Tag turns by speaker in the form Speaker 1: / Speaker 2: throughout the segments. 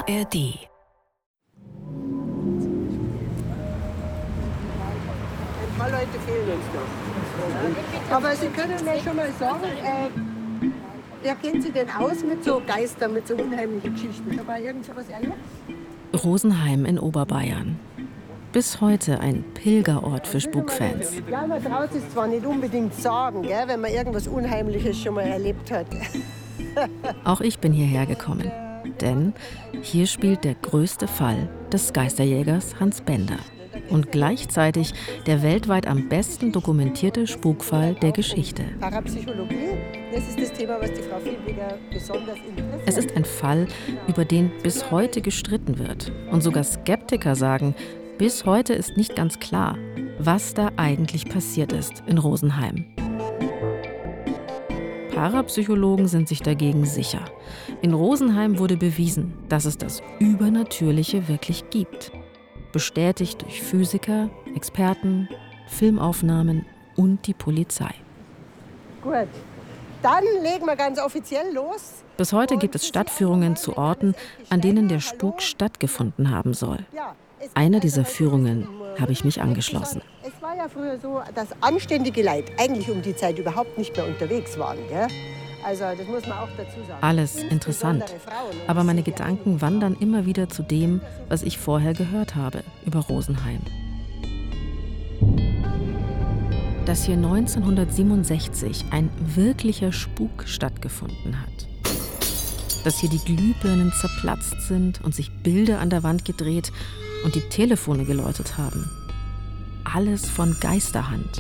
Speaker 1: ARD.
Speaker 2: Ein paar Leute fehlen uns noch. Aber Sie können mir schon mal sagen, wer kennt sich denn aus mit so Geistern, mit so unheimlichen Geschichten? Hat man irgend sowas erlebt?
Speaker 1: Rosenheim in Oberbayern. Bis heute ein Pilgerort für Spukfans.
Speaker 2: Ja, man traut es zwar nicht unbedingt sagen, gell, wenn man irgendwas Unheimliches schon mal erlebt hat.
Speaker 1: Auch ich bin hierher gekommen, denn hier spielt der größte Fall des Geisterjägers Hans Bender und gleichzeitig der weltweit am besten dokumentierte Spukfall der Geschichte.
Speaker 2: Parapsychologie, das ist das Thema, was die Frau Fiedliger besonders interessiert.
Speaker 1: Es ist ein Fall, über den bis heute gestritten wird. Und sogar Skeptiker sagen, bis heute ist nicht ganz klar, was da eigentlich passiert ist in Rosenheim. Parapsychologen sind sich dagegen sicher. In Rosenheim wurde bewiesen, dass es das Übernatürliche wirklich gibt. Bestätigt durch Physiker, Experten, Filmaufnahmen und die Polizei.
Speaker 2: Gut, dann legen wir ganz offiziell los.
Speaker 1: Bis heute gibt es Stadtführungen zu Orten, an denen der Spuk stattgefunden haben soll. Einer dieser Führungen habe ich mich angeschlossen.
Speaker 2: Es war ja früher so, dass anständige Leute eigentlich um die Zeit überhaupt nicht mehr unterwegs waren. Gell? Also das muss man auch dazu sagen.
Speaker 1: Alles interessant. Aber meine Gedanken wandern immer wieder zu dem, was ich vorher gehört habe über Rosenheim. Dass hier 1967 ein wirklicher Spuk stattgefunden hat. Dass hier die Glühbirnen zerplatzt sind und sich Bilder an der Wand gedreht und die Telefone geläutet haben. Alles von Geisterhand.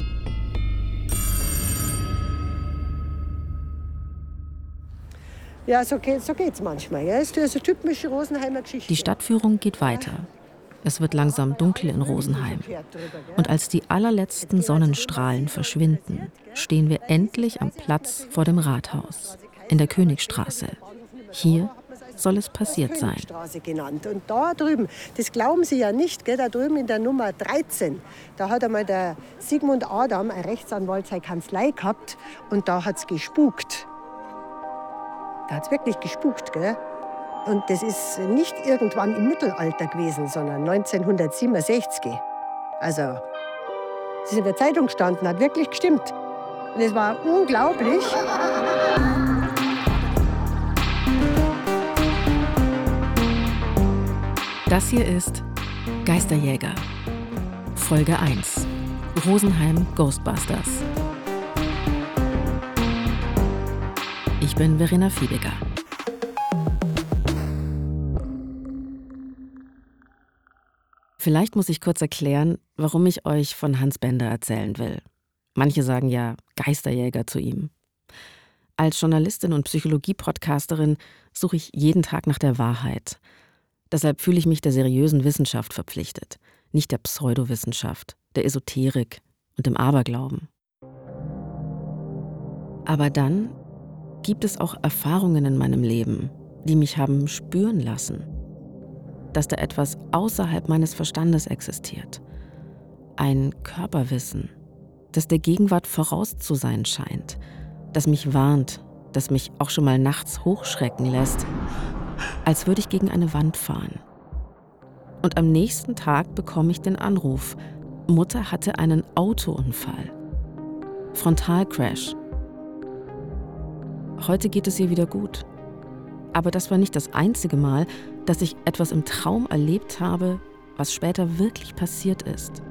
Speaker 2: Ja, so geht's manchmal. Ja. Das ist eine typische Rosenheimer Geschichte.
Speaker 1: Die Stadtführung geht weiter. Es wird langsam dunkel in Rosenheim. Und als die allerletzten Sonnenstrahlen verschwinden, stehen wir endlich am Platz vor dem Rathaus, in der Königstraße. Hier soll es passiert sein.
Speaker 2: Genannt. Und da drüben, das glauben Sie ja nicht, gell, da drüben in der Nummer 13, da hat einmal der Sigmund Adam, ein Rechtsanwalt, seine Kanzlei gehabt und da hat es gespukt. Da hat es wirklich gespukt, gell? Und das ist nicht irgendwann im Mittelalter gewesen, sondern 1967. Also, das ist in der Zeitung gestanden, hat wirklich gestimmt. Und es war unglaublich.
Speaker 1: Das hier ist Geisterjäger, Folge 1, Rosenheim Ghostbusters. Ich bin Verena Fiedliger. Vielleicht muss ich kurz erklären, warum ich euch von Hans Bender erzählen will. Manche sagen ja Geisterjäger zu ihm. Als Journalistin und Psychologie-Podcasterin suche ich jeden Tag nach der Wahrheit. Deshalb fühle ich mich der seriösen Wissenschaft verpflichtet, nicht der Pseudowissenschaft, der Esoterik und dem Aberglauben. Aber dann gibt es auch Erfahrungen in meinem Leben, die mich haben spüren lassen, dass da etwas außerhalb meines Verstandes existiert. Ein Körperwissen, das der Gegenwart voraus zu sein scheint, das mich warnt, das mich auch schon mal nachts hochschrecken lässt, als würde ich gegen eine Wand fahren. Und am nächsten Tag bekomme ich den Anruf, Mutter hatte einen Autounfall. Frontalcrash. Heute geht es ihr wieder gut. Aber das war nicht das einzige Mal, dass ich etwas im Traum erlebt habe, was später wirklich passiert ist.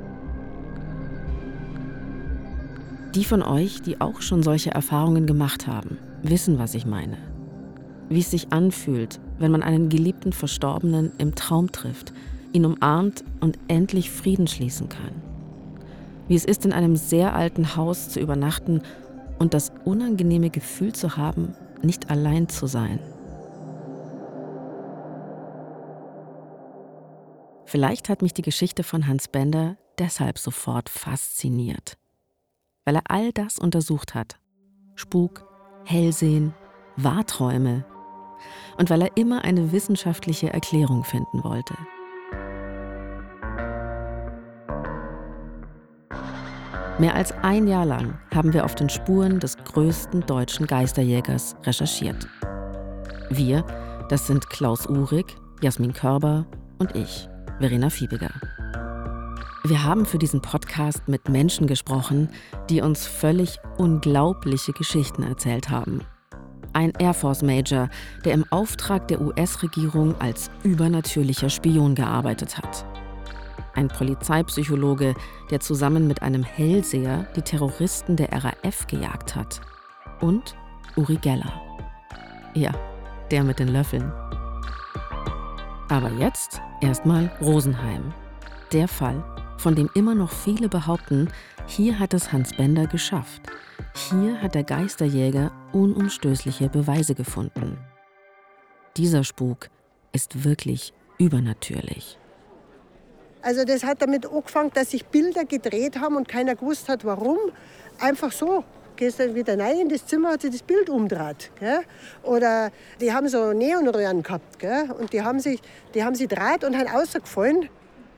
Speaker 1: Die von euch, die auch schon solche Erfahrungen gemacht haben, wissen, was ich meine. Wie es sich anfühlt, wenn man einen geliebten Verstorbenen im Traum trifft, ihn umarmt und endlich Frieden schließen kann. Wie es ist, in einem sehr alten Haus zu übernachten und das unangenehme Gefühl zu haben, nicht allein zu sein. Vielleicht hat mich die Geschichte von Hans Bender deshalb sofort fasziniert, weil er all das untersucht hat. Spuk, Hellsehen, Wahrträume. Und weil er immer eine wissenschaftliche Erklärung finden wollte. Mehr als ein Jahr lang haben wir auf den Spuren des größten deutschen Geisterjägers recherchiert. Wir, das sind Klaus Uhrig, Jasmin Körber und ich, Verena Fiebiger. Wir haben für diesen Podcast mit Menschen gesprochen, die uns völlig unglaubliche Geschichten erzählt haben. Ein Air Force Major, der im Auftrag der US-Regierung als übernatürlicher Spion gearbeitet hat. Ein Polizeipsychologe, der zusammen mit einem Hellseher die Terroristen der RAF gejagt hat. Und Uri Geller. Ja, der mit den Löffeln. Aber jetzt erstmal Rosenheim. Der Fall, von dem immer noch viele behaupten, hier hat es Hans Bender geschafft. Hier hat der Geisterjäger unumstößliche Beweise gefunden. Dieser Spuk ist wirklich übernatürlich.
Speaker 2: Also das hat damit angefangen, dass sich Bilder gedreht haben und keiner gewusst hat, warum. Einfach so. Gehst dann wieder rein in das Zimmer, hat sich das Bild umgedreht. Gell? Oder die haben so Neonröhren gehabt. Gell? Und die haben sie gedreht und haben rausgefallen.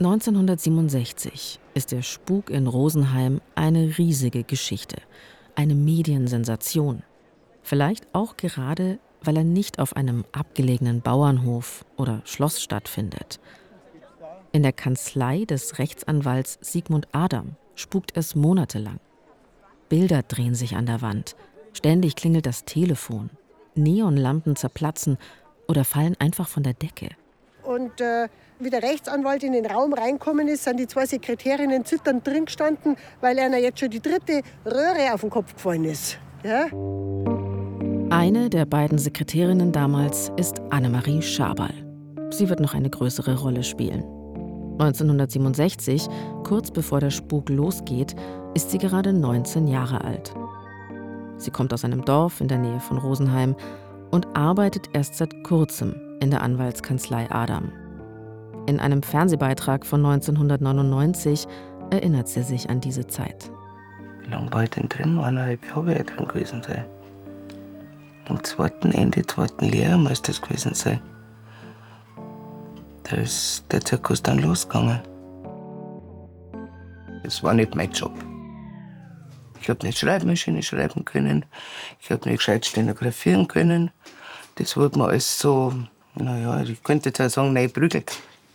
Speaker 1: 1967 ist der Spuk in Rosenheim eine riesige Geschichte, eine Mediensensation. Vielleicht auch gerade, weil er nicht auf einem abgelegenen Bauernhof oder Schloss stattfindet. In der Kanzlei des Rechtsanwalts Sigmund Adam spukt es monatelang. Bilder drehen sich an der Wand, ständig klingelt das Telefon, Neonlampen zerplatzen oder fallen einfach von der Decke.
Speaker 2: Und wie der Rechtsanwalt in den Raum reinkommen ist, sind die zwei Sekretärinnen zitternd drin gestanden, weil einer jetzt schon die 3. Röhre auf den Kopf gefallen ist. Ja?
Speaker 1: Eine der beiden Sekretärinnen damals ist Annemarie Schaberl. Sie wird noch eine größere Rolle spielen. 1967, kurz bevor der Spuk losgeht, ist sie gerade 19 Jahre alt. Sie kommt aus einem Dorf in der Nähe von Rosenheim und arbeitet erst seit kurzem in der Anwaltskanzlei Adam. In einem Fernsehbeitrag von 1999 erinnert sie sich an diese Zeit.
Speaker 3: Wie lange war ich denn drin? 1,5 Jahre werde ich drin gewesen sein. Am Ende 2. Lehrjahr muss das gewesen sein. Da ist der Zirkus dann losgegangen. Das war nicht mein Job. Ich habe nicht Schreibmaschine schreiben können. Ich habe nicht gescheit stenografieren können. Das wurde mir alles so, ich könnte jetzt auch sagen, nein, prügelt.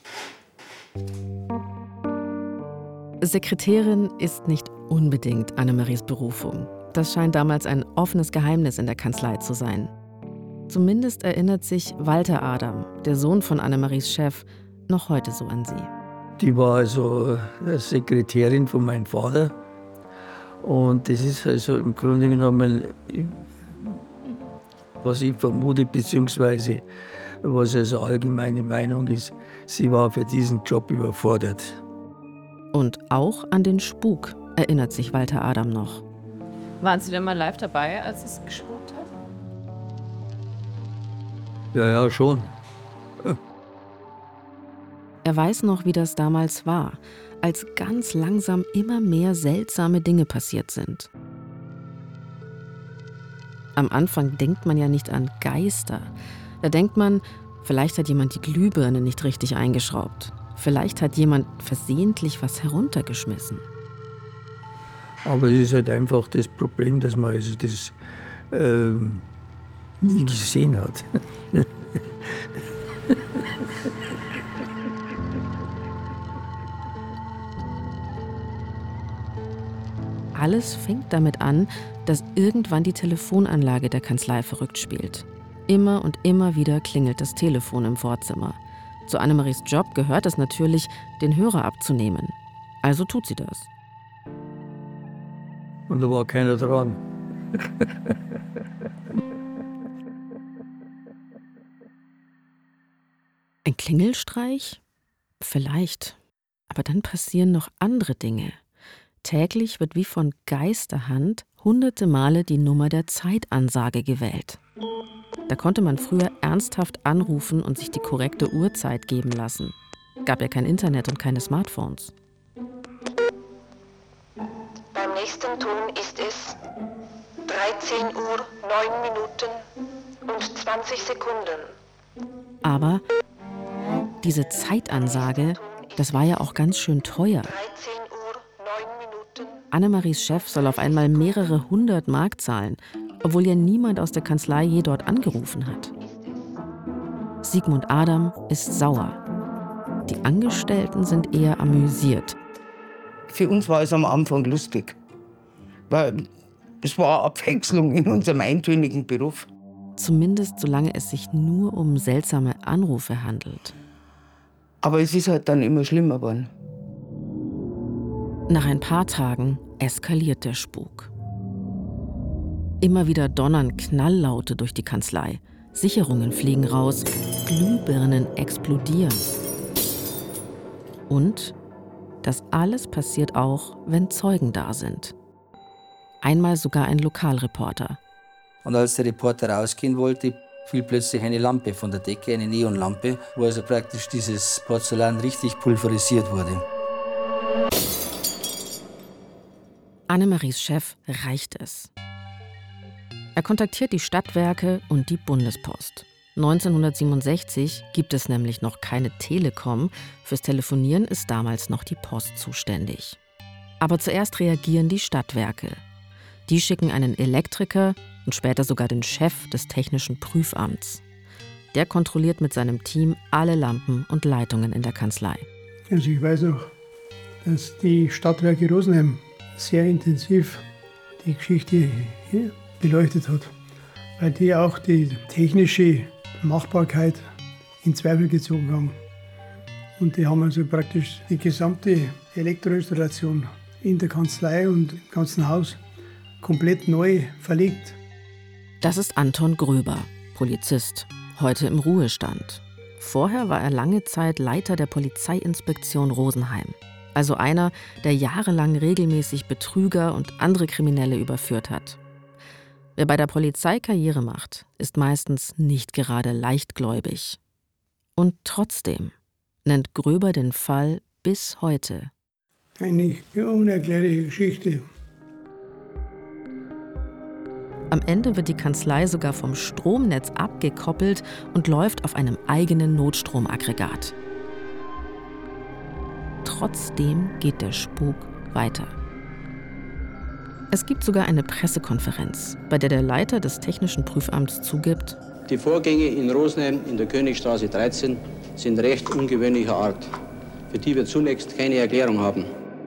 Speaker 1: Sekretärin ist nicht unbedingt Annemaries Berufung. Das scheint damals ein offenes Geheimnis in der Kanzlei zu sein. Zumindest erinnert sich Walter Adam, der Sohn von Annemaries Chef, noch heute so an sie.
Speaker 4: Die war also Sekretärin von meinem Vater. Und das ist also im Grunde genommen, was ich vermute, beziehungsweise was also allgemeine Meinung ist, sie war für diesen Job überfordert.
Speaker 1: Und auch an den Spuk erinnert sich Walter Adam noch.
Speaker 5: Waren Sie denn mal live dabei, als es gespukt hat?
Speaker 4: Ja, schon.
Speaker 1: Er weiß noch, wie das damals war, als ganz langsam immer mehr seltsame Dinge passiert sind. Am Anfang denkt man ja nicht an Geister. Da denkt man, vielleicht hat jemand die Glühbirne nicht richtig eingeschraubt. Vielleicht hat jemand versehentlich was heruntergeschmissen.
Speaker 4: Aber es ist halt einfach das Problem, dass man also das nie gesehen hat.
Speaker 1: Alles fängt damit an, dass irgendwann die Telefonanlage der Kanzlei verrückt spielt. Immer und immer wieder klingelt das Telefon im Vorzimmer. Zu Annemaries Job gehört es natürlich, den Hörer abzunehmen. Also tut sie das.
Speaker 4: Und da war keiner dran.
Speaker 1: Ein Klingelstreich? Vielleicht. Aber dann passieren noch andere Dinge. Täglich wird wie von Geisterhand hunderte Male die Nummer der Zeitansage gewählt. Da konnte man früher ernsthaft anrufen und sich die korrekte Uhrzeit geben lassen. Gab ja kein Internet und keine Smartphones.
Speaker 6: Beim nächsten Ton ist es 13 Uhr, 9 Minuten und 20 Sekunden.
Speaker 1: Aber diese Zeitansage, das war ja auch ganz schön teuer.
Speaker 6: 13 Uhr, 9 Minuten.
Speaker 1: Annemaries Chef soll auf einmal mehrere 100 Mark zahlen, obwohl ja niemand aus der Kanzlei je dort angerufen hat. Sigmund Adam ist sauer. Die Angestellten sind eher amüsiert.
Speaker 3: Für uns war es am Anfang lustig, weil es war eine Abwechslung in unserem eintönigen Beruf.
Speaker 1: Zumindest solange es sich nur um seltsame Anrufe handelt.
Speaker 3: Aber es ist halt dann immer schlimmer geworden.
Speaker 1: Nach ein paar Tagen eskaliert der Spuk. Immer wieder donnern Knalllaute durch die Kanzlei. Sicherungen fliegen raus, Glühbirnen explodieren. Und das alles passiert auch, wenn Zeugen da sind. Einmal sogar ein Lokalreporter.
Speaker 7: Und als der Reporter rausgehen wollte, fiel plötzlich eine Lampe von der Decke, eine Neonlampe, wo also praktisch dieses Porzellan richtig pulverisiert wurde.
Speaker 1: Annemaries Chef reicht es. Er kontaktiert die Stadtwerke und die Bundespost. 1967 gibt es nämlich noch keine Telekom. Fürs Telefonieren ist damals noch die Post zuständig. Aber zuerst reagieren die Stadtwerke. Die schicken einen Elektriker und später sogar den Chef des technischen Prüfamts. Der kontrolliert mit seinem Team alle Lampen und Leitungen in der Kanzlei.
Speaker 8: Also ich weiß noch, dass die Stadtwerke Rosenheim sehr intensiv die Geschichte hier beleuchtet hat, weil die auch die technische Machbarkeit in Zweifel gezogen haben. Und die haben also praktisch die gesamte Elektroinstallation in der Kanzlei und im ganzen Haus komplett neu verlegt.
Speaker 1: Das ist Anton Gröber, Polizist, heute im Ruhestand. Vorher war er lange Zeit Leiter der Polizeiinspektion Rosenheim. Also einer, der jahrelang regelmäßig Betrüger und andere Kriminelle überführt hat. Wer bei der Polizei Karriere macht, ist meistens nicht gerade leichtgläubig. Und trotzdem nennt Gröber den Fall bis heute
Speaker 8: eine unerklärliche Geschichte.
Speaker 1: Am Ende wird die Kanzlei sogar vom Stromnetz abgekoppelt und läuft auf einem eigenen Notstromaggregat. Trotzdem geht der Spuk weiter. Es gibt sogar eine Pressekonferenz, bei der der Leiter des technischen Prüfamts zugibt:
Speaker 9: Die Vorgänge in Rosenheim in der Königstraße 13 sind recht ungewöhnlicher Art, für die wir zunächst keine Erklärung haben.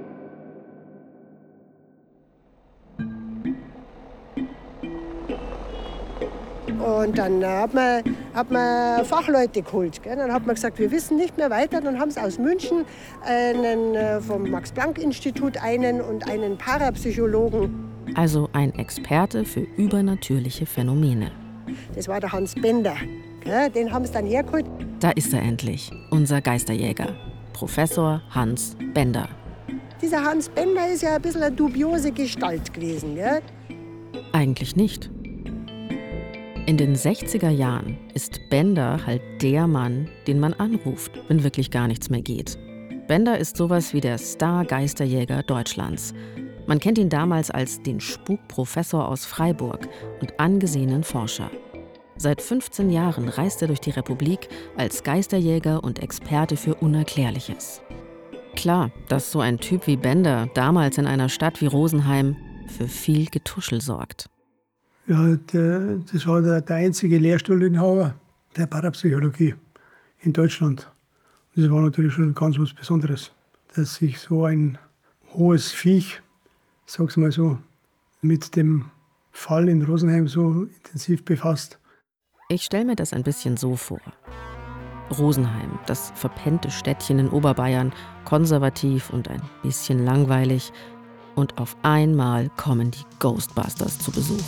Speaker 2: Und dann hat man Fachleute geholt. Gell? Dann hat man gesagt, wir wissen nicht mehr weiter. Dann haben sie aus München einen vom Max-Planck-Institut und einen Parapsychologen.
Speaker 1: Also ein Experte für übernatürliche Phänomene.
Speaker 2: Das war der Hans Bender. Gell? Den haben sie dann hergeholt.
Speaker 1: Da ist er endlich, unser Geisterjäger, Professor Hans Bender.
Speaker 2: Dieser Hans Bender ist ja ein bisschen eine dubiose Gestalt gewesen. Gell?
Speaker 1: Eigentlich nicht. In den 60er Jahren ist Bender halt der Mann, den man anruft, wenn wirklich gar nichts mehr geht. Bender ist sowas wie der Star-Geisterjäger Deutschlands. Man kennt ihn damals als den Spukprofessor aus Freiburg und angesehenen Forscher. Seit 15 Jahren reist er durch die Republik als Geisterjäger und Experte für Unerklärliches. Klar, dass so ein Typ wie Bender damals in einer Stadt wie Rosenheim für viel Getuschel sorgt.
Speaker 8: Ja, das war der einzige Lehrstuhlinhaber der Parapsychologie in Deutschland. Und das war natürlich schon ganz was Besonderes, dass sich so ein hohes Viech, sag's mal so, mit dem Fall in Rosenheim so intensiv befasst.
Speaker 1: Ich stelle mir das ein bisschen so vor. Rosenheim, das verpennte Städtchen in Oberbayern, konservativ und ein bisschen langweilig. Und auf einmal kommen die Ghostbusters zu Besuch.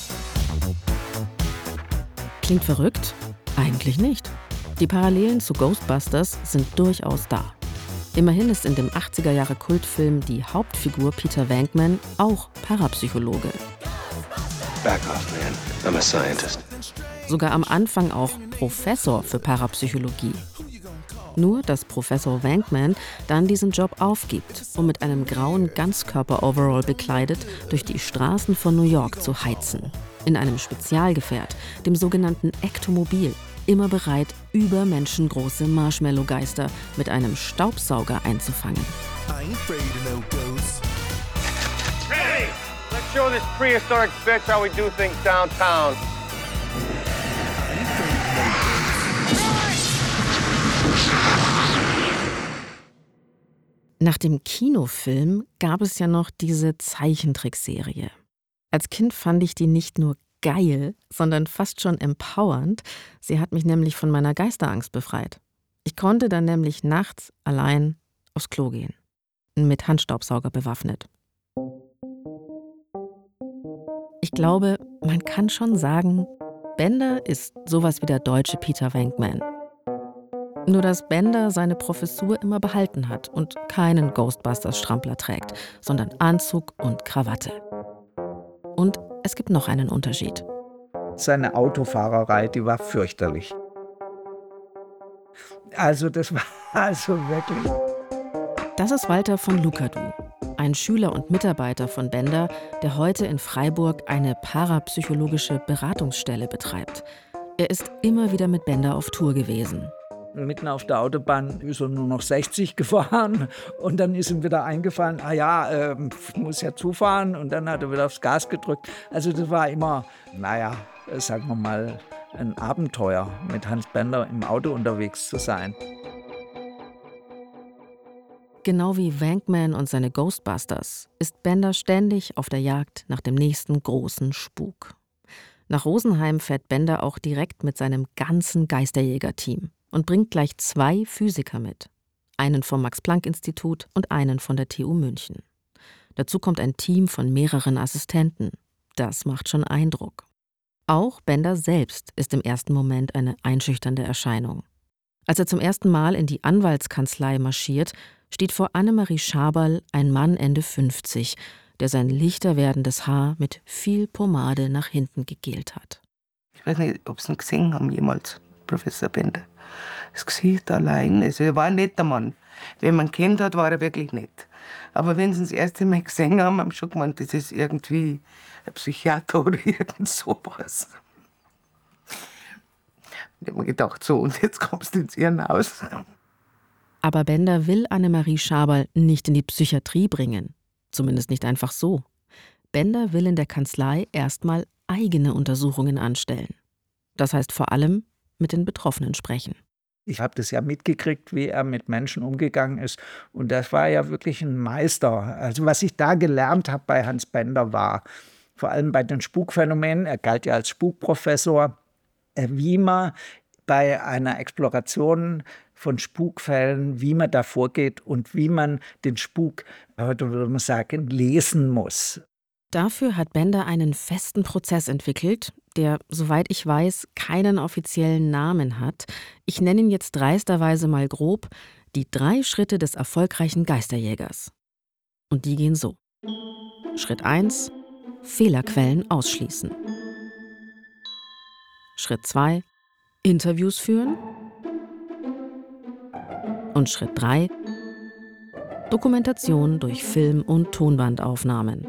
Speaker 1: Klingt verrückt? Eigentlich nicht. Die Parallelen zu Ghostbusters sind durchaus da. Immerhin ist in dem 80er-Jahre-Kultfilm die Hauptfigur Peter Venkman auch Parapsychologe.
Speaker 10: Back off, man. I'm a scientist.
Speaker 1: Sogar am Anfang auch Professor für Parapsychologie. Nur, dass Professor Venkman dann diesen Job aufgibt, um mit einem grauen Ganzkörper-Overall bekleidet durch die Straßen von New York zu heizen. In einem Spezialgefährt, dem sogenannten Ektomobil, immer bereit, übermenschengroße Marshmallow-Geister mit einem Staubsauger einzufangen.
Speaker 11: Hey, let's show this prehistoric bitch how we do things downtown.
Speaker 1: Nach dem Kinofilm gab es ja noch diese Zeichentrickserie. Als Kind fand ich die nicht nur geil, sondern fast schon empowernd. Sie hat mich nämlich von meiner Geisterangst befreit. Ich konnte dann nämlich nachts allein aufs Klo gehen. Mit Handstaubsauger bewaffnet. Ich glaube, man kann schon sagen, Bender ist sowas wie der deutsche Peter Venkman. Nur dass Bender seine Professur immer behalten hat und keinen Ghostbusters-Strampler trägt, sondern Anzug und Krawatte. Und es gibt noch einen Unterschied.
Speaker 12: Seine Autofahrerei, die war fürchterlich. Also das war also wirklich...
Speaker 1: Das ist Walter von Lukadu, ein Schüler und Mitarbeiter von Bender, der heute in Freiburg eine parapsychologische Beratungsstelle betreibt. Er ist immer wieder mit Bender auf Tour gewesen.
Speaker 12: Mitten auf der Autobahn ist er nur noch 60 gefahren und dann ist ihm wieder eingefallen, ich muss ja zufahren, und dann hat er wieder aufs Gas gedrückt. Also das war immer, sagen wir mal, ein Abenteuer, mit Hans Bender im Auto unterwegs zu sein.
Speaker 1: Genau wie Venkman und seine Ghostbusters ist Bender ständig auf der Jagd nach dem nächsten großen Spuk. Nach Rosenheim fährt Bender auch direkt mit seinem ganzen Geisterjäger-Team und bringt gleich 2 Physiker mit. Einen vom Max-Planck-Institut und einen von der TU München. Dazu kommt ein Team von mehreren Assistenten. Das macht schon Eindruck. Auch Bender selbst ist im ersten Moment eine einschüchternde Erscheinung. Als er zum ersten Mal in die Anwaltskanzlei marschiert, steht vor Annemarie Schaberl ein Mann Ende 50, der sein lichter werdendes Haar mit viel Pomade nach hinten gegelt hat.
Speaker 3: Ich weiß nicht, ob Sie ihn gesehen haben jemals, Professor Bender. Das Gesicht allein, also er war ein netter Mann. Wenn man ihn kennt hat, war er wirklich nett. Aber wenn Sie ihn das erste Mal gesehen haben, haben Sie schon gemeint, das ist irgendwie ein Psychiater oder irgend sowas. Ich habe mir gedacht, so, und jetzt kommst du ins Irrenhaus.
Speaker 1: Aber Bender will Annemarie Schaberl nicht in die Psychiatrie bringen. Zumindest nicht einfach so. Bender will in der Kanzlei erstmal eigene Untersuchungen anstellen. Das heißt vor allem mit den Betroffenen sprechen.
Speaker 12: Ich habe das ja mitgekriegt, wie er mit Menschen umgegangen ist. Und das war ja wirklich ein Meister. Also was ich da gelernt habe bei Hans Bender war, vor allem bei den Spukphänomenen, er galt ja als Spukprofessor, wie man bei einer Exploration von Spukfällen, wie man da vorgeht und wie man den Spuk, heute würde man sagen, lesen muss.
Speaker 1: Dafür hat Bender einen festen Prozess entwickelt, der, soweit ich weiß, keinen offiziellen Namen hat. Ich nenne ihn jetzt dreisterweise mal grob: die 3 Schritte des erfolgreichen Geisterjägers. Und die gehen so. Schritt 1: Fehlerquellen ausschließen. Schritt 2: Interviews führen. Und Schritt 3: Dokumentation durch Film- und Tonbandaufnahmen.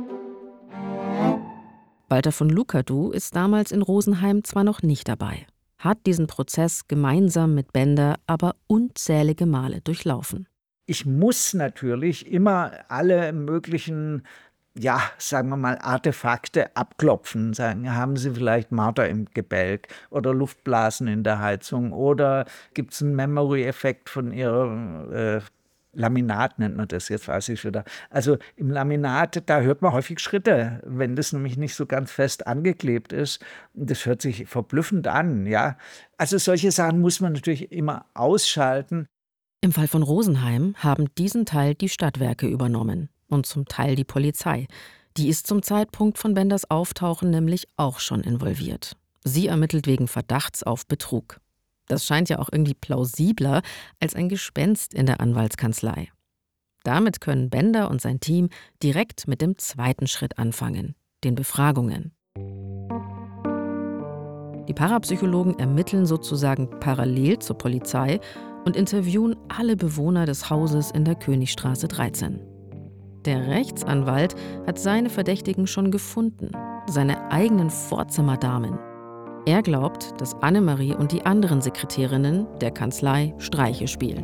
Speaker 1: Walter von Lukadu ist damals in Rosenheim zwar noch nicht dabei, hat diesen Prozess gemeinsam mit Bender aber unzählige Male durchlaufen.
Speaker 12: Ich muss natürlich immer alle möglichen, sagen wir mal, Artefakte abklopfen. Sagen, haben Sie vielleicht Marter im Gebälk oder Luftblasen in der Heizung oder gibt es einen Memory-Effekt von Ihrer Laminat nennt man das, jetzt weiß ich wieder. Also im Laminat, da hört man häufig Schritte, wenn das nämlich nicht so ganz fest angeklebt ist. Das hört sich verblüffend an, ja. Also solche Sachen muss man natürlich immer ausschalten.
Speaker 1: Im Fall von Rosenheim haben diesen Teil die Stadtwerke übernommen und zum Teil die Polizei. Die ist zum Zeitpunkt von Benders Auftauchen nämlich auch schon involviert. Sie ermittelt wegen Verdachts auf Betrug. Das scheint ja auch irgendwie plausibler als ein Gespenst in der Anwaltskanzlei. Damit können Bender und sein Team direkt mit dem 2. Schritt anfangen, den Befragungen. Die Parapsychologen ermitteln sozusagen parallel zur Polizei und interviewen alle Bewohner des Hauses in der Königstraße 13. Der Rechtsanwalt hat seine Verdächtigen schon gefunden, seine eigenen Vorzimmerdamen. Er glaubt, dass Annemarie und die anderen Sekretärinnen der Kanzlei Streiche spielen.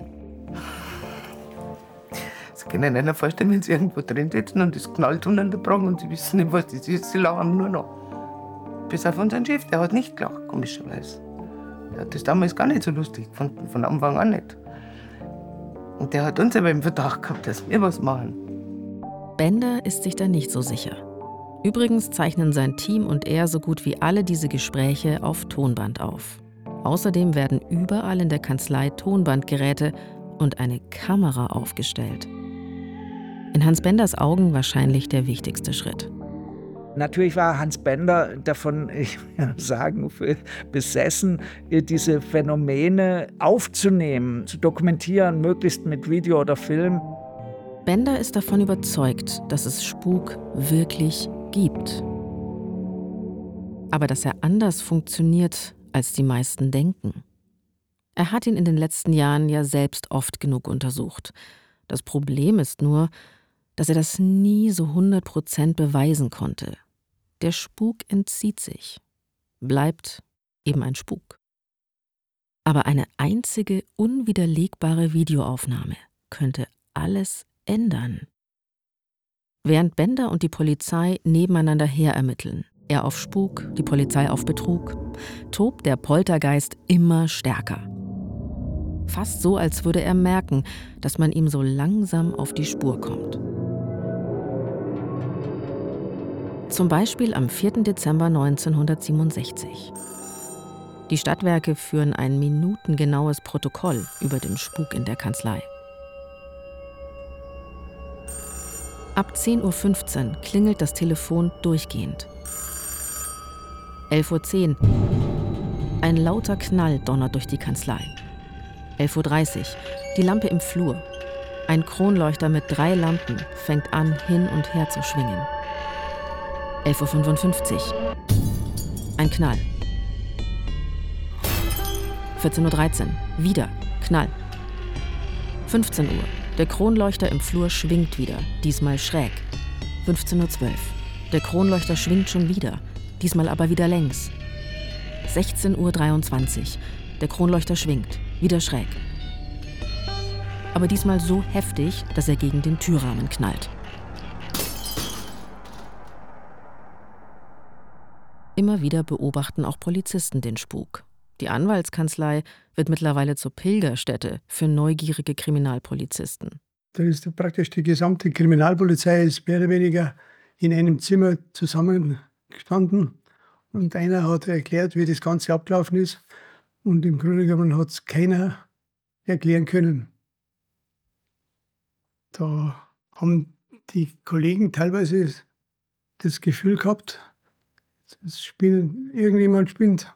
Speaker 3: Sie können sich nicht vorstellen, wenn Sie irgendwo drin sitzen und es knallt unterbrochen und Sie wissen nicht, was das ist. Sie lachen nur noch. Bis auf unseren Chef, der hat nicht gelacht, komischerweise. Der hat das damals gar nicht so lustig, von Anfang an nicht. Und der hat uns aber im Verdacht gehabt, dass wir was machen.
Speaker 1: Bender ist sich da nicht so sicher. Übrigens zeichnen sein Team und er so gut wie alle diese Gespräche auf Tonband auf. Außerdem werden überall in der Kanzlei Tonbandgeräte und eine Kamera aufgestellt. In Hans Benders Augen wahrscheinlich der wichtigste Schritt.
Speaker 12: Natürlich war Hans Bender davon, ich will sagen, besessen, diese Phänomene aufzunehmen, zu dokumentieren, möglichst mit Video oder Film.
Speaker 1: Bender ist davon überzeugt, dass es Spuk wirklich gibt. Aber dass er anders funktioniert, als die meisten denken. Er hat ihn in den letzten Jahren ja selbst oft genug untersucht. Das Problem ist nur, dass er das nie so 100% beweisen konnte. Der Spuk entzieht sich, bleibt eben ein Spuk. Aber eine einzige unwiderlegbare Videoaufnahme könnte alles ändern. Während Bender und die Polizei nebeneinander her ermitteln, er auf Spuk, die Polizei auf Betrug, tobt der Poltergeist immer stärker. Fast so, als würde er merken, dass man ihm so langsam auf die Spur kommt. Zum Beispiel am 4. Dezember 1967. Die Stadtwerke führen ein minutengenaues Protokoll über den Spuk in der Kanzlei. Ab 10:15 Uhr klingelt das Telefon durchgehend. 11:10 Uhr. Ein lauter Knall donnert durch die Kanzlei. 11:30 Uhr. Die Lampe im Flur. Ein Kronleuchter mit 3 Lampen fängt an, hin und her zu schwingen. 11:55 Uhr. Ein Knall. 14:13 Uhr. Wieder Knall. 15 Uhr. Der Kronleuchter im Flur schwingt wieder, diesmal schräg. 15:12 Uhr. Der Kronleuchter schwingt schon wieder, diesmal aber wieder längs. 16:23 Uhr. Der Kronleuchter schwingt, wieder schräg. Aber diesmal so heftig, dass er gegen den Türrahmen knallt. Immer wieder beobachten auch Polizisten den Spuk. Die Anwaltskanzlei wird mittlerweile zur Pilgerstätte für neugierige Kriminalpolizisten.
Speaker 8: Da ist praktisch die gesamte Kriminalpolizei ist mehr oder weniger in einem Zimmer zusammengestanden. Und einer hat erklärt, wie das Ganze abgelaufen ist. Und im Grunde genommen hat es keiner erklären können. Da haben die Kollegen teilweise das Gefühl gehabt, irgendjemand spinnt.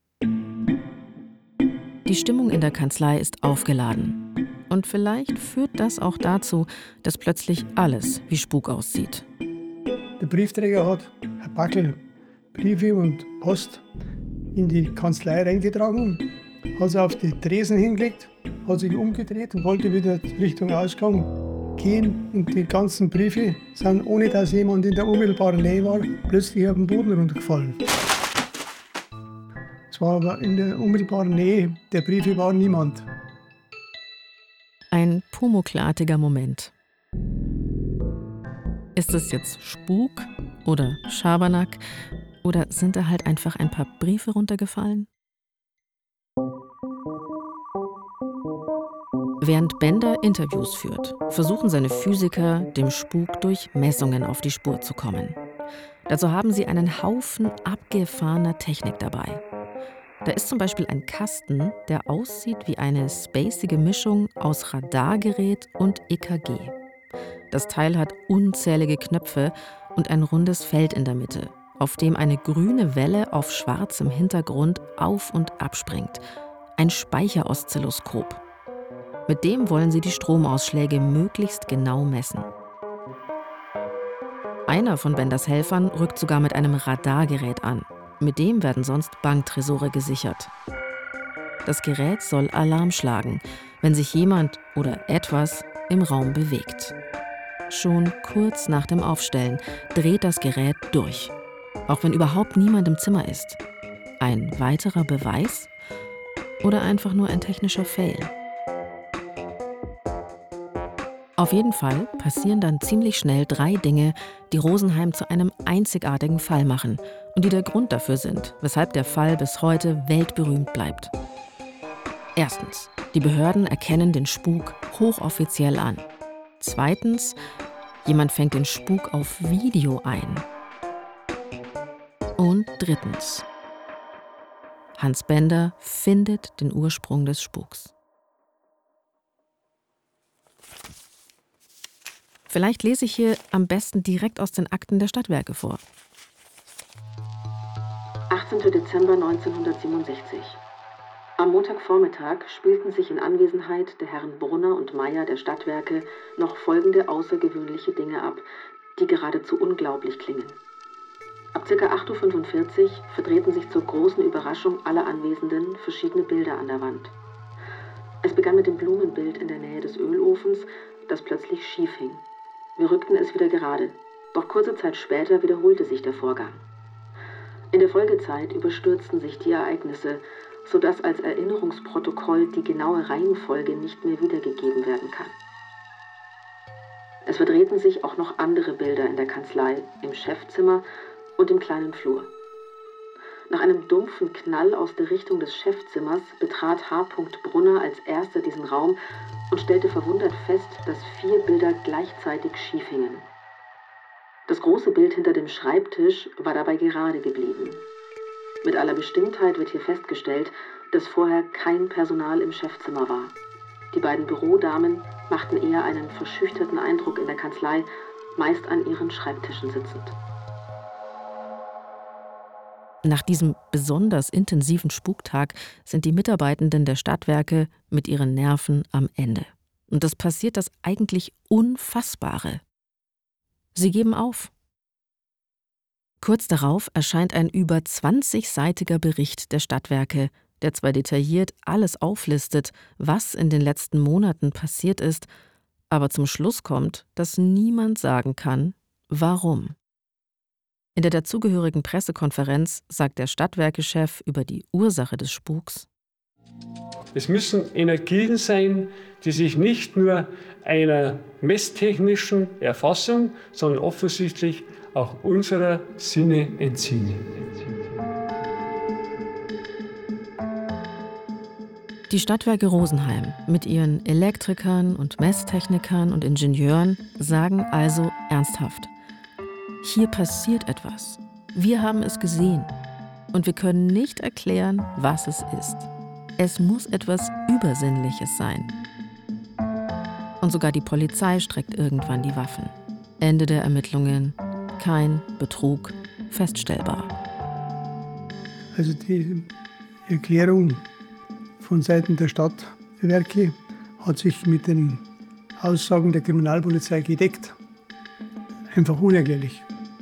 Speaker 1: Die Stimmung in der Kanzlei ist aufgeladen. Und vielleicht führt das auch dazu, dass plötzlich alles wie Spuk aussieht.
Speaker 8: Der Briefträger hat ein Backel Briefe und Post in die Kanzlei reingetragen, hat sie auf die Tresen hingelegt, hat sich umgedreht und wollte wieder Richtung Ausgang gehen. Und die ganzen Briefe sind, ohne dass jemand in der unmittelbaren Nähe war, plötzlich auf den Boden runtergefallen. Es war aber in der unmittelbaren Nähe der Briefe war niemand.
Speaker 1: Ein pumucklartiger Moment. Ist es jetzt Spuk oder Schabernack oder sind da halt einfach ein paar Briefe runtergefallen? Während Bender Interviews führt, versuchen seine Physiker, dem Spuk durch Messungen auf die Spur zu kommen. Dazu haben sie einen Haufen abgefahrener Technik dabei. Da ist zum Beispiel ein Kasten, der aussieht wie eine spacige Mischung aus Radargerät und EKG. Das Teil hat unzählige Knöpfe und ein rundes Feld in der Mitte, auf dem eine grüne Welle auf schwarzem Hintergrund auf- und abspringt. Ein Speicheroszilloskop. Mit dem wollen sie die Stromausschläge möglichst genau messen. Einer von Benders Helfern rückt sogar mit einem Radargerät an. Mit dem werden sonst Banktresore gesichert. Das Gerät soll Alarm schlagen, wenn sich jemand oder etwas im Raum bewegt. Schon kurz nach dem Aufstellen dreht das Gerät durch, auch wenn überhaupt niemand im Zimmer ist. Ein weiterer Beweis oder einfach nur ein technischer Fail? Auf jeden Fall passieren dann ziemlich schnell 3 Dinge, die Rosenheim zu einem einzigartigen Fall machen und die der Grund dafür sind, weshalb der Fall bis heute weltberühmt bleibt. Erstens: Die Behörden erkennen den Spuk hochoffiziell an. Zweitens, jemand fängt den Spuk auf Video ein. Und drittens, Hans Bender findet den Ursprung des Spuks. Vielleicht lese ich hier am besten direkt aus den Akten der Stadtwerke vor.
Speaker 13: 18. Dezember 1967. Am Montagvormittag spielten sich in Anwesenheit der Herren Brunner und Meyer der Stadtwerke noch folgende außergewöhnliche Dinge ab, die geradezu unglaublich klingen. Ab ca. 8.45 Uhr verdrehten sich zur großen Überraschung aller Anwesenden verschiedene Bilder an der Wand. Es begann mit dem Blumenbild in der Nähe des Ölofens, das plötzlich schief hing. Wir rückten es wieder gerade, doch kurze Zeit später wiederholte sich der Vorgang. In der Folgezeit überstürzten sich die Ereignisse, sodass als Erinnerungsprotokoll die genaue Reihenfolge nicht mehr wiedergegeben werden kann. Es verdrehten sich auch noch andere Bilder in der Kanzlei, im Chefzimmer und im kleinen Flur. Nach einem dumpfen Knall aus der Richtung des Chefzimmers betrat H. Brunner als erster diesen Raum und stellte verwundert fest, dass 4 Bilder gleichzeitig schief hingen. Das große Bild hinter dem Schreibtisch war dabei gerade geblieben. Mit aller Bestimmtheit wird hier festgestellt, dass vorher kein Personal im Chefzimmer war. Die beiden Bürodamen machten eher einen verschüchterten Eindruck in der Kanzlei, meist an ihren Schreibtischen sitzend.
Speaker 1: Nach diesem besonders intensiven Spuktag sind die Mitarbeitenden der Stadtwerke mit ihren Nerven am Ende. Und es passiert das eigentlich Unfassbare. Sie geben auf. Kurz darauf erscheint ein über 20-seitiger Bericht der Stadtwerke, der zwar detailliert alles auflistet, was in den letzten Monaten passiert ist, aber zum Schluss kommt, dass niemand sagen kann, warum. In der dazugehörigen Pressekonferenz sagt der Stadtwerkechef über die Ursache des Spuks:
Speaker 14: Es müssen Energien sein, die sich nicht nur einer messtechnischen Erfassung, sondern offensichtlich auch unserer Sinne entziehen.
Speaker 1: Die Stadtwerke Rosenheim mit ihren Elektrikern und Messtechnikern und Ingenieuren sagen also ernsthaft: Hier passiert etwas. Wir haben es gesehen. Und wir können nicht erklären, was es ist. Es muss etwas Übersinnliches sein. Und sogar die Polizei streckt irgendwann die Waffen. Ende der Ermittlungen. Kein Betrug feststellbar.
Speaker 8: Also die Erklärung von Seiten der Stadtwerke hat sich mit den Aussagen der Kriminalpolizei gedeckt. Einfach unerklärlich.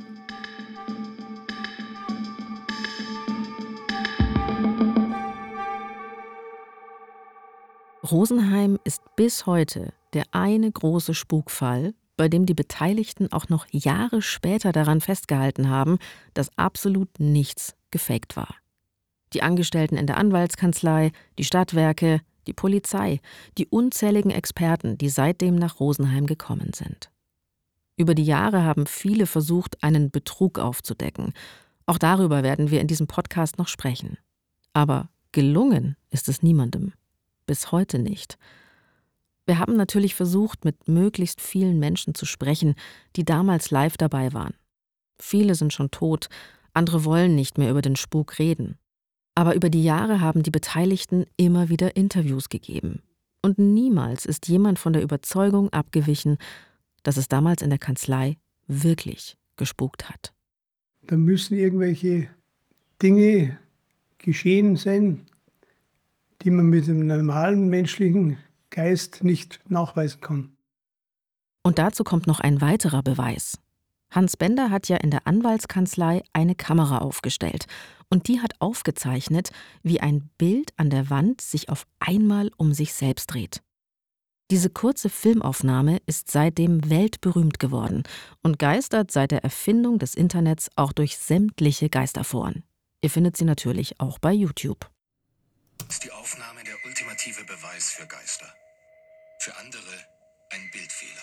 Speaker 1: Rosenheim ist bis heute der eine große Spukfall, bei dem die Beteiligten auch noch Jahre später daran festgehalten haben, dass absolut nichts gefaked war. Die Angestellten in der Anwaltskanzlei, die Stadtwerke, die Polizei, die unzähligen Experten, die seitdem nach Rosenheim gekommen sind. Über die Jahre haben viele versucht, einen Betrug aufzudecken. Auch darüber werden wir in diesem Podcast noch sprechen. Aber gelungen ist es niemandem. Bis heute nicht. Wir haben natürlich versucht, mit möglichst vielen Menschen zu sprechen, die damals live dabei waren. Viele sind schon tot, andere wollen nicht mehr über den Spuk reden. Aber über die Jahre haben die Beteiligten immer wieder Interviews gegeben. Und niemals ist jemand von der Überzeugung abgewichen, dass es damals in der Kanzlei wirklich gespukt hat.
Speaker 8: Da müssen irgendwelche Dinge geschehen sein, die man mit dem normalen menschlichen Geist nicht nachweisen kann.
Speaker 1: Und dazu kommt noch ein weiterer Beweis. Hans Bender hat ja in der Anwaltskanzlei eine Kamera aufgestellt und die hat aufgezeichnet, wie ein Bild an der Wand sich auf einmal um sich selbst dreht. Diese kurze Filmaufnahme ist seitdem weltberühmt geworden und geistert seit der Erfindung des Internets auch durch sämtliche Geisterforen. Ihr findet sie natürlich auch bei YouTube.
Speaker 15: Ist die Aufnahme der ultimative Beweis für Geister. Für andere ein Bildfehler.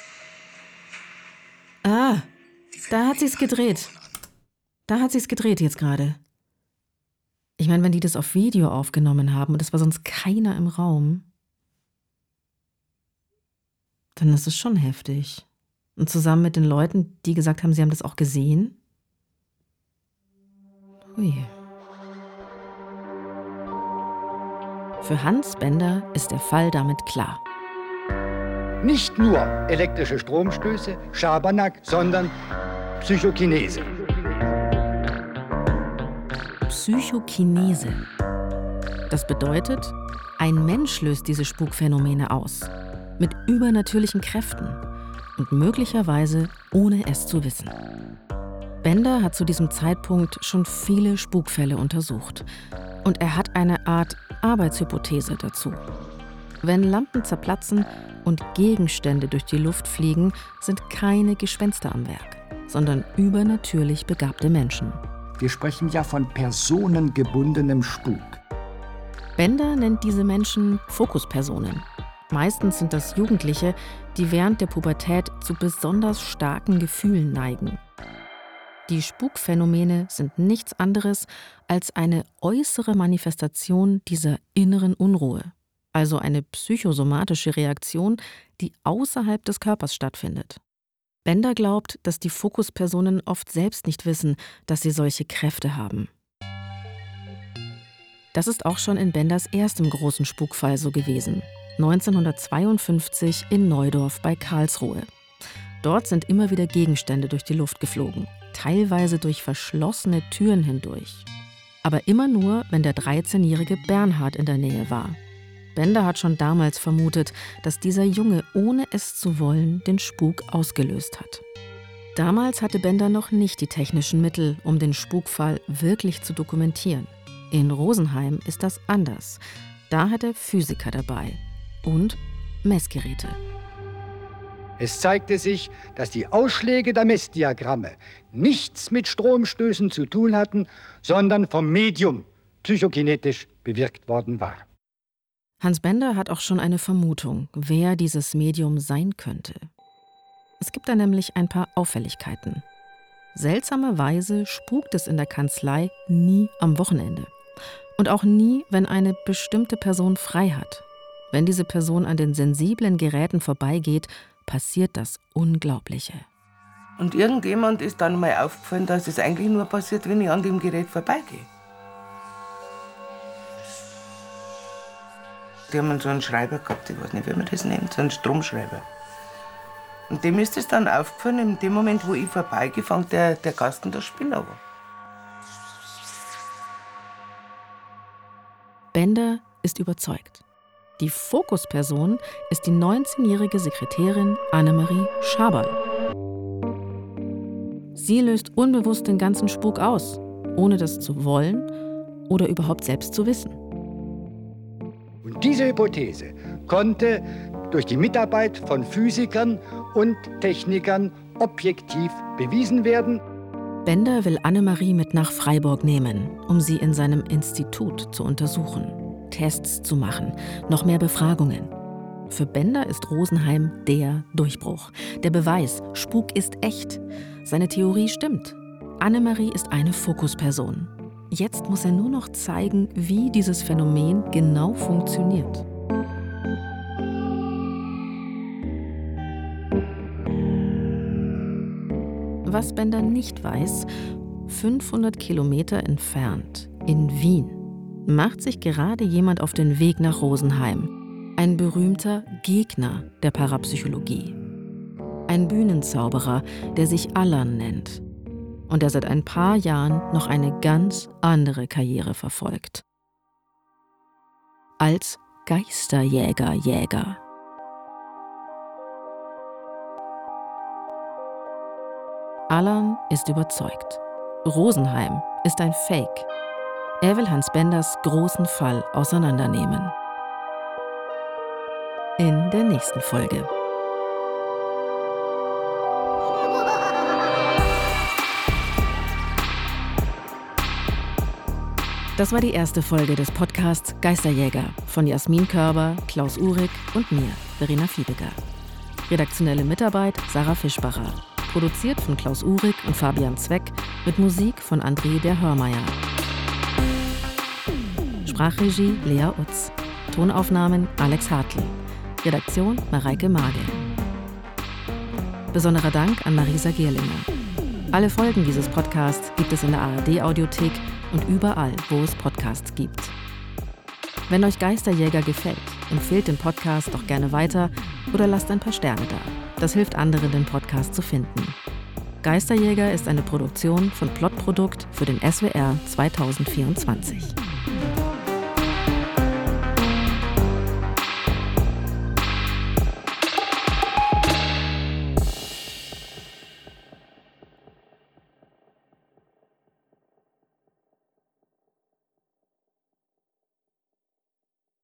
Speaker 1: Ah, da hat sie's gedreht. Da hat sie's gedreht jetzt gerade. Ich meine, wenn die das auf Video aufgenommen haben und es war sonst keiner im Raum, dann ist es schon heftig. Und zusammen mit den Leuten, die gesagt haben, sie haben das auch gesehen? Ui. Für Hans Bender ist der Fall damit klar.
Speaker 16: Nicht nur elektrische Stromstöße, Schabernack, sondern Psychokinese.
Speaker 1: Psychokinese. Das bedeutet, ein Mensch löst diese Spukphänomene aus. Mit übernatürlichen Kräften. Und möglicherweise ohne es zu wissen. Bender hat zu diesem Zeitpunkt schon viele Spukfälle untersucht. Und er hat eine Art Arbeitshypothese dazu. Wenn Lampen zerplatzen und Gegenstände durch die Luft fliegen, sind keine Gespenster am Werk, sondern übernatürlich begabte Menschen.
Speaker 17: Wir sprechen ja von personengebundenem Spuk.
Speaker 1: Bender nennt diese Menschen Fokuspersonen. Meistens sind das Jugendliche, die während der Pubertät zu besonders starken Gefühlen neigen. Die Spukphänomene sind nichts anderes als eine äußere Manifestation dieser inneren Unruhe, also eine psychosomatische Reaktion, die außerhalb des Körpers stattfindet. Bender glaubt, dass die Fokuspersonen oft selbst nicht wissen, dass sie solche Kräfte haben. Das ist auch schon in Benders erstem großen Spukfall so gewesen. 1952 in Neudorf bei Karlsruhe. Dort sind immer wieder Gegenstände durch die Luft geflogen, teilweise durch verschlossene Türen hindurch. Aber immer nur, wenn der 13-jährige Bernhard in der Nähe war. Bender hat schon damals vermutet, dass dieser Junge, ohne es zu wollen, den Spuk ausgelöst hat. Damals hatte Bender noch nicht die technischen Mittel, um den Spukfall wirklich zu dokumentieren. In Rosenheim ist das anders. Da hat er Physiker dabei und Messgeräte.
Speaker 16: Es zeigte sich, dass die Ausschläge der Messdiagramme nichts mit Stromstößen zu tun hatten, sondern vom Medium psychokinetisch bewirkt worden war.
Speaker 1: Hans Bender hat auch schon eine Vermutung, wer dieses Medium sein könnte. Es gibt da nämlich ein paar Auffälligkeiten. Seltsamerweise spukt es in der Kanzlei nie am Wochenende. Und auch nie, wenn eine bestimmte Person frei hat. Wenn diese Person an den sensiblen Geräten vorbeigeht, passiert das Unglaubliche.
Speaker 3: Und irgendjemand ist dann mal aufgefallen, dass es eigentlich nur passiert, wenn ich an dem Gerät vorbeigehe. Die haben so einen Schreiber gehabt, ich weiß nicht, wie man das nennt, so einen Stromschreiber. Und dem ist es dann aufgefallen, in dem Moment, wo ich vorbeigehe, fängt der Kasten der Spinner an.
Speaker 1: Bender ist überzeugt. Die Fokusperson ist die 19-jährige Sekretärin Annemarie Schaberl. Sie löst unbewusst den ganzen Spuk aus, ohne das zu wollen oder überhaupt selbst zu wissen.
Speaker 16: Und diese Hypothese konnte durch die Mitarbeit von Physikern und Technikern objektiv bewiesen werden.
Speaker 1: Bender will Annemarie mit nach Freiburg nehmen, um sie in seinem Institut zu untersuchen, Tests zu machen, noch mehr Befragungen. Für Bender ist Rosenheim der Durchbruch. Der Beweis, Spuk ist echt. Seine Theorie stimmt. Annemarie ist eine Fokusperson. Jetzt muss er nur noch zeigen, wie dieses Phänomen genau funktioniert. Was Bender nicht weiß, 500 Kilometer entfernt, in Wien, macht sich gerade jemand auf den Weg nach Rosenheim. Ein berühmter Gegner der Parapsychologie. Ein Bühnenzauberer, der sich Allan nennt und der seit ein paar Jahren noch eine ganz andere Karriere verfolgt. Als Geisterjäger. Allan ist überzeugt. Rosenheim ist ein Fake. Er will Hans Benders großen Fall auseinandernehmen. In der nächsten Folge. Das war die erste Folge des Podcasts Geisterjäger von Jasmin Körber, Klaus Uhrig und mir, Verena Fiebiger. Redaktionelle Mitarbeit Sarah Fischbacher. Produziert von Klaus Uhrig und Fabian Zweck mit Musik von André der Hörmeier. Sprachregie Lea Utz. Tonaufnahmen Alex Hartl. Redaktion Mareike Mage. Besonderer Dank an Marisa Gierlinger. Alle Folgen dieses Podcasts gibt es in der ARD-Audiothek und überall, wo es Podcasts gibt. Wenn euch Geisterjäger gefällt, empfehlt den Podcast doch gerne weiter oder lasst ein paar Sterne da. Das hilft anderen, den Podcast zu finden. Geisterjäger ist eine Produktion von Plotprodukt für den SWR 2024.